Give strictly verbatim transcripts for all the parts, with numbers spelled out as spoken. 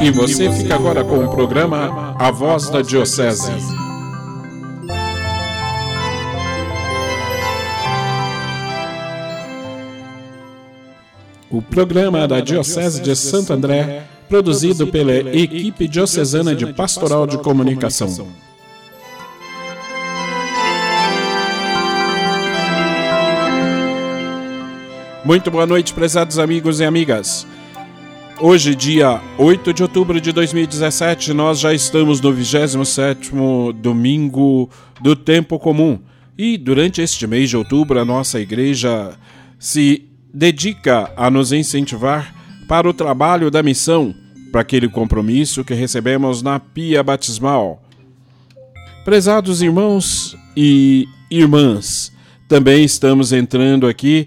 E você fica agora com o programa A Voz da Diocese. O programa da Diocese de Santo André, produzido pela equipe diocesana de Pastoral de Comunicação. Muito boa noite, prezados amigos e amigas. Hoje, dia oito de outubro de dois mil e dezessete, nós já estamos no vigésimo sétimo domingo do tempo comum. E durante este mês de outubro, a nossa igreja se dedica a nos incentivar para o trabalho da missão, para aquele compromisso que recebemos na pia batismal. Prezados irmãos e irmãs, também estamos entrando aqui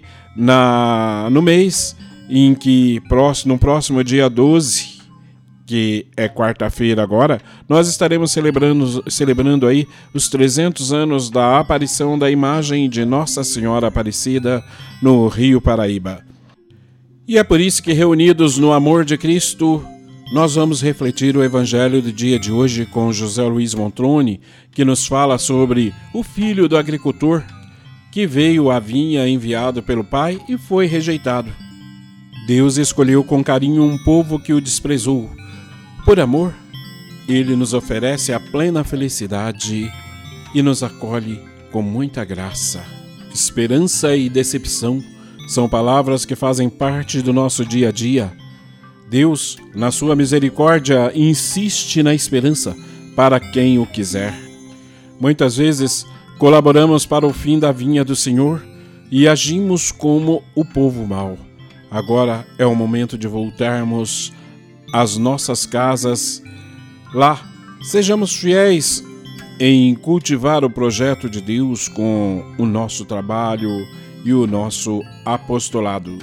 na, no mês em que próximo, no próximo dia doze, que é quarta-feira agora, nós estaremos celebrando, celebrando aí os trezentos anos da aparição da imagem de Nossa Senhora Aparecida no Rio Paraíba. E é por isso que, reunidos no amor de Cristo, nós vamos refletir o Evangelho do dia de hoje com José Luiz Montrone, que nos fala sobre o filho do agricultor que veio à vinha enviado pelo pai e foi rejeitado. Deus escolheu com carinho um povo que o desprezou. Por amor, Ele nos oferece a plena felicidade e nos acolhe com muita graça. Esperança e decepção são palavras que fazem parte do nosso dia a dia. Deus, na sua misericórdia, insiste na esperança para quem o quiser. Muitas vezes, colaboramos para o fim da vinha do Senhor e agimos como o povo mau. Agora é o momento de voltarmos às nossas casas. Lá, sejamos fiéis em cultivar o projeto de Deus com o nosso trabalho e o nosso apostolado.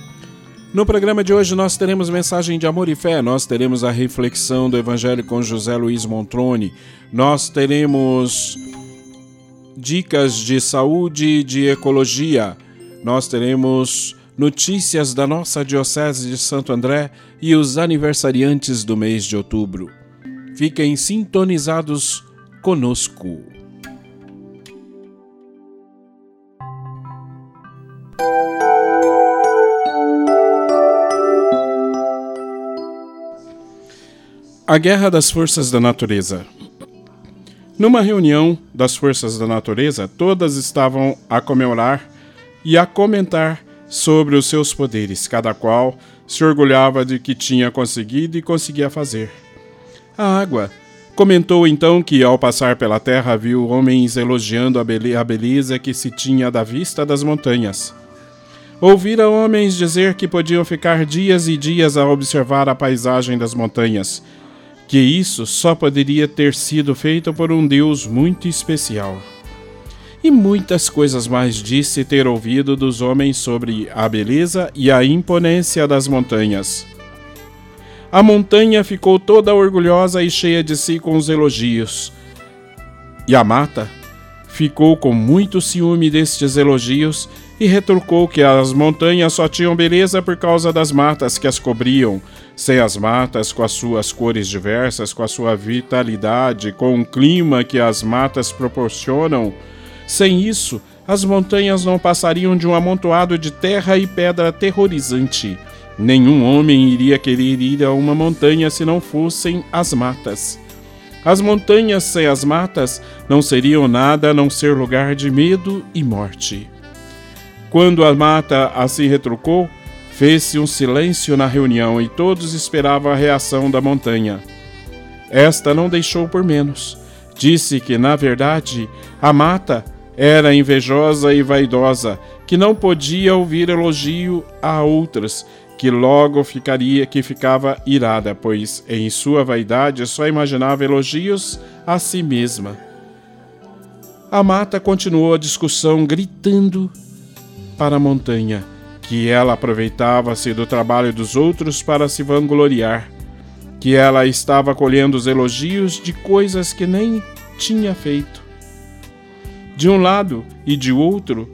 No programa de hoje nós teremos mensagem de amor e fé, nós teremos a reflexão do Evangelho com José Luiz Montrone, nós teremos dicas de saúde e de ecologia, nós teremos notícias da nossa Diocese de Santo André e os aniversariantes do mês de outubro. Fiquem sintonizados conosco. A Guerra das Forças da Natureza. Numa reunião das Forças da Natureza, todas estavam a comemorar e a comentar sobre os seus poderes, cada qual se orgulhava de que tinha conseguido e conseguia fazer. A água comentou então que, ao passar pela terra, viu homens elogiando a, bele- a beleza que se tinha da vista das montanhas. Ouvira homens dizer que podiam ficar dias e dias a observar a paisagem das montanhas, que isso só poderia ter sido feito por um Deus muito especial. E muitas coisas mais disse ter ouvido dos homens sobre a beleza e a imponência das montanhas. A montanha ficou toda orgulhosa e cheia de si com os elogios. E a mata ficou com muito ciúme destes elogios e retrucou que as montanhas só tinham beleza por causa das matas que as cobriam. Sem as matas, com as suas cores diversas, com a sua vitalidade, com o clima que as matas proporcionam, sem isso, as montanhas não passariam de um amontoado de terra e pedra aterrorizante. Nenhum homem iria querer ir a uma montanha se não fossem as matas. As montanhas sem as matas não seriam nada a não ser lugar de medo e morte. Quando a mata assim retrucou, fez-se um silêncio na reunião e todos esperavam a reação da montanha. Esta não deixou por menos. Disse que, na verdade, a mata era invejosa e vaidosa, que não podia ouvir elogio a outras, que logo ficaria, que ficava irada, pois em sua vaidade só imaginava elogios a si mesma. A mata continuou a discussão, gritando para a montanha que ela aproveitava-se do trabalho dos outros para se vangloriar, que ela estava colhendo os elogios de coisas que nem tinha feito. De um lado e de outro,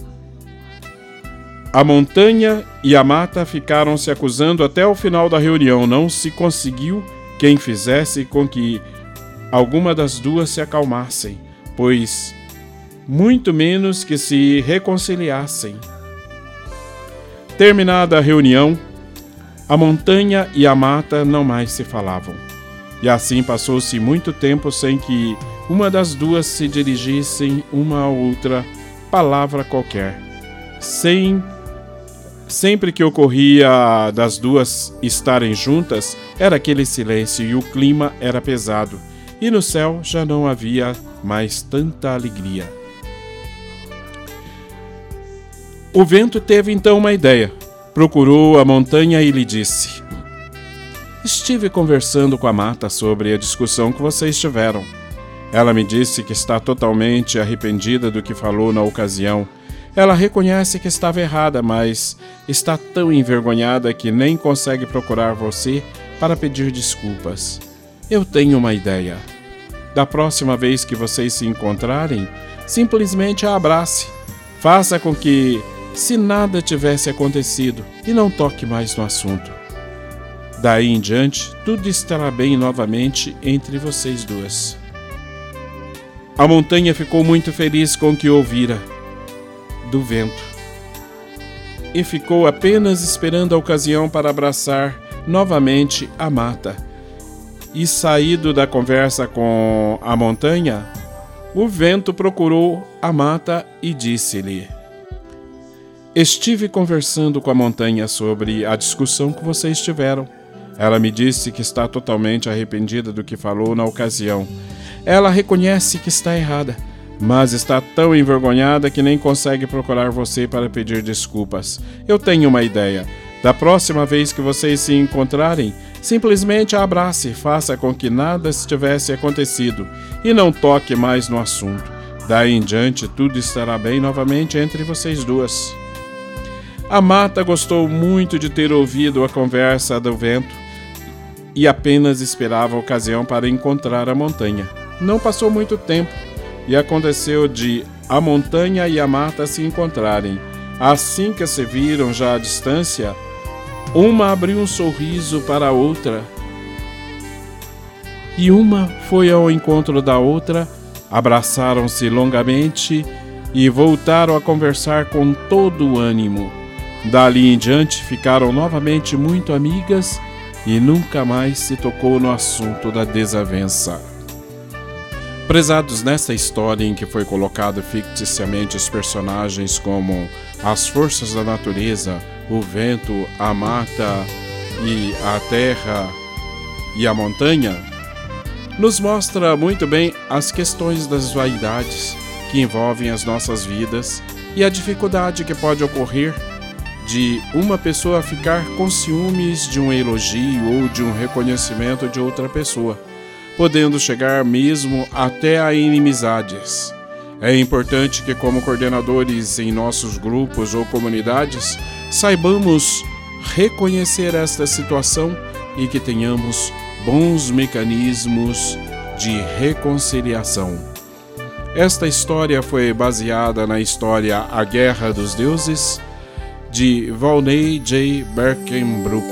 A montanha e a mata ficaram se acusando até o final da reunião. Não se conseguiu quem fizesse com que alguma das duas se acalmassem, pois muito menos que se reconciliassem. Terminada a reunião, a montanha e a mata não mais se falavam. E assim passou-se muito tempo sem que uma das duas se dirigissem uma a outra palavra qualquer. Sem, sempre que ocorria das duas estarem juntas, era aquele silêncio e o clima era pesado, e no céu já não havia mais tanta alegria. O vento teve então uma ideia. Procurou a montanha e lhe disse: estive conversando com a mata sobre a discussão que vocês tiveram. Ela me disse que está totalmente arrependida do que falou na ocasião. Ela reconhece que estava errada, mas está tão envergonhada que nem consegue procurar você para pedir desculpas. Eu tenho uma ideia. Da próxima vez que vocês se encontrarem, simplesmente a abrace. Faça com que se nada tivesse acontecido e não toque mais no assunto. Daí em diante, tudo estará bem novamente entre vocês duas. A montanha ficou muito feliz com o que ouvira do vento e ficou apenas esperando a ocasião para abraçar novamente a mata. E saído da conversa com a montanha, o vento procurou a mata e disse-lhe: estive conversando com a montanha sobre a discussão que vocês tiveram. Ela me disse que está totalmente arrependida do que falou na ocasião. Ela reconhece que está errada, mas está tão envergonhada que nem consegue procurar você para pedir desculpas. Eu tenho uma ideia. Da próxima vez que vocês se encontrarem, simplesmente a abrace, faça com que nada tivesse acontecido e não toque mais no assunto. Daí em diante, tudo estará bem novamente entre vocês duas. A mata gostou muito de ter ouvido a conversa do vento e apenas esperava a ocasião para encontrar a montanha. Não passou muito tempo e aconteceu de a montanha e a mata se encontrarem. Assim que se viram já à distância, uma abriu um sorriso para a outra e uma foi ao encontro da outra, abraçaram-se longamente e voltaram a conversar com todo o ânimo. Dali em diante ficaram novamente muito amigas e nunca mais se tocou no assunto da desavença. Prezados, nesta história em que foi colocado ficticiamente os personagens como as forças da natureza, o vento, a mata e a terra e a montanha, nos mostra muito bem as questões das vaidades que envolvem as nossas vidas e a dificuldade que pode ocorrer de uma pessoa ficar com ciúmes de um elogio ou de um reconhecimento de outra pessoa, podendo chegar mesmo até a inimizades. É importante que, como coordenadores em nossos grupos ou comunidades, saibamos reconhecer esta situação e que tenhamos bons mecanismos de reconciliação. Esta história foi baseada na história A Guerra dos Deuses, de Volney J. Berkenbrook.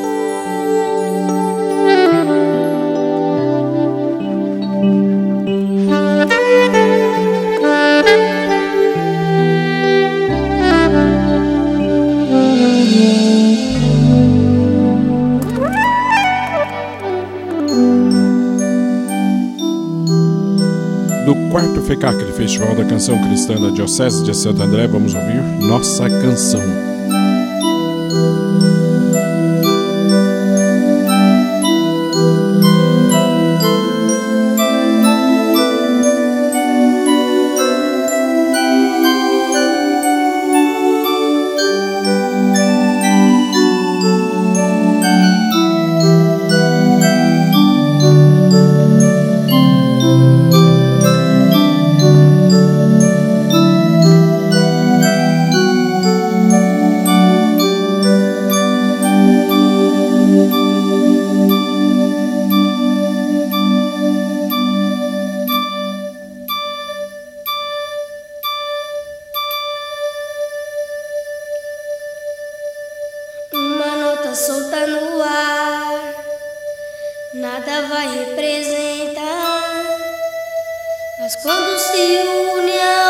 Do quarto FECACRI, Festival da Canção Cristã da Diocese de Santo André, vamos ouvir Nossa Canção. Solta no ar, nada vai representar, mas quando se une a